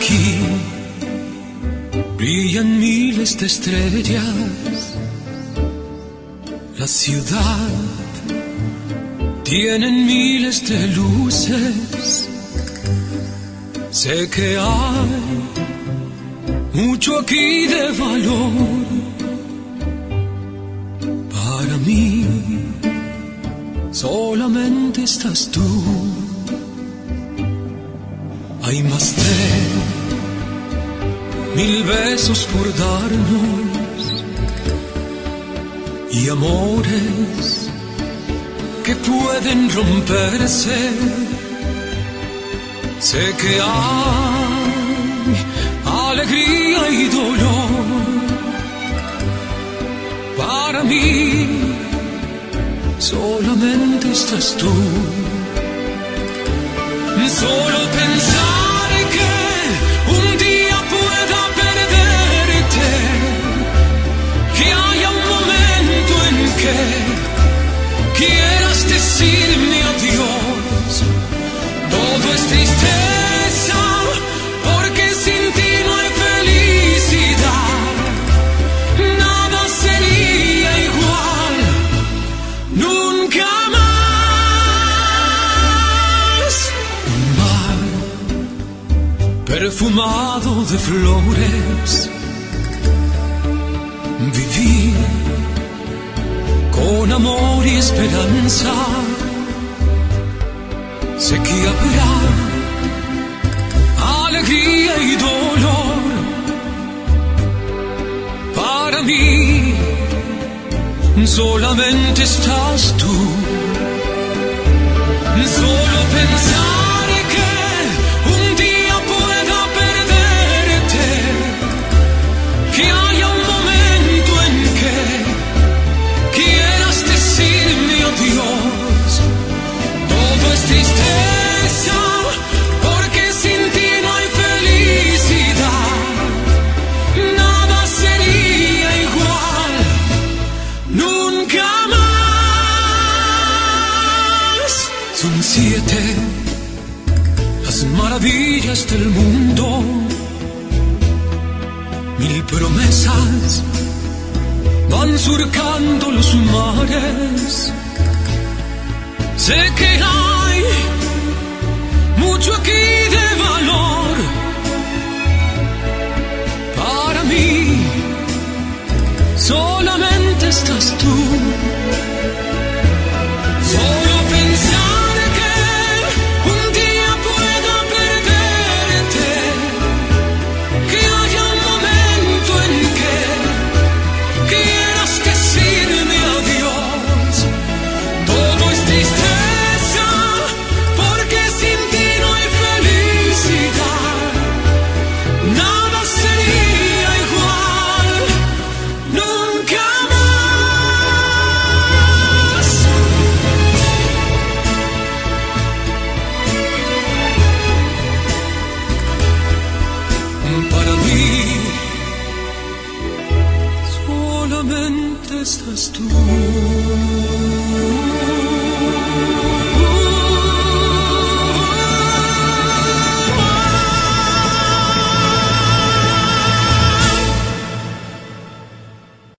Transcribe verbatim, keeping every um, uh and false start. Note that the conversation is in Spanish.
aquí brillan miles de estrellas. La ciudad tiene miles de luces. Sé que hay mucho aquí de valor. Para mí solamente estás tú. Hay más de mil besos por darnos y amores que pueden romperse. Sé que hay alegría y dolor. Para mí solamente estás tú. Solo pensar que un día pueda perderte, que haya un momento en que quieras decirme adiós. Todo es tristeza, porque sin ti no hay felicidad. Nada sería igual, nunca más. Un mar perfumado de flores, vivir con amor y esperanza. Sé que habrá alegría y dolor. Para mí solamente estás tú. Solo pensar que un día pueda perderte, que haya un momento en que quieras decirme adiós. Todo es tristeza, porque sin ti no hay felicidad. Nada sería igual, nunca más. Son siete las maravillas del mundo, mil promesas van surcando los mares. Sé que hay mucho aquí de valor. Para mí solamente estás tú. Solo pensar que un día pueda perderte, que haya un momento en que quieras decirme adiós. Todo es tristeza, porque sin ti no hay felicidad. Nada sería igual, nunca más. Para mí solamente estás tú.